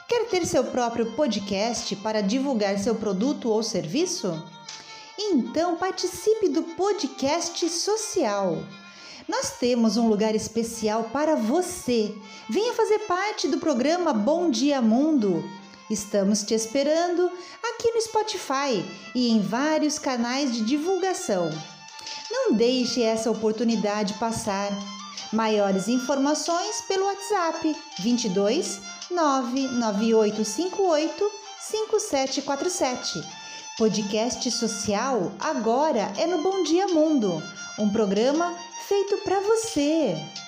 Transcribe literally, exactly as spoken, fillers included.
Quer ter seu próprio podcast para divulgar seu produto ou serviço? Então participe do Podcast Social. Nós temos um lugar especial para você. Venha fazer parte do programa Bom Dia Mundo. Estamos te esperando aqui no Spotify e em vários canais de divulgação. Não deixe essa oportunidade passar. Maiores informações pelo WhatsApp vinte e dois, nove nove oito cinco oito, cinco sete quatro sete. Podcast Social agora é no Bom Dia Mundo, um programa feito para você.